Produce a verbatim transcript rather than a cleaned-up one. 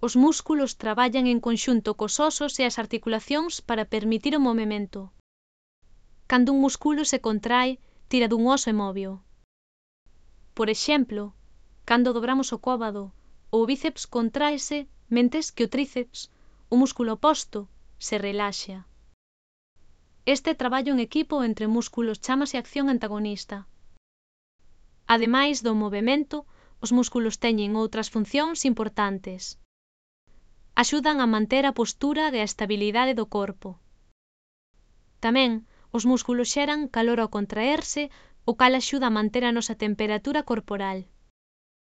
Os músculos traballan en conxunto cos osos e as articulacións para permitir o movemento. Cando un músculo se contrae, tira dun oso e móveo. Por exemplo, cando dobramos o cóbado, o bíceps contráese, mentres que o tríceps, o músculo oposto, se relaxa. Este traballo en equipo entre músculos chámase acción antagonista. Ademais do movemento, os músculos teñen outras funcións importantes. Axudan a manter a postura e a estabilidade do corpo. Tamén, os músculos xeran calor ao contraerse, o cal axuda a manter a nosa temperatura corporal.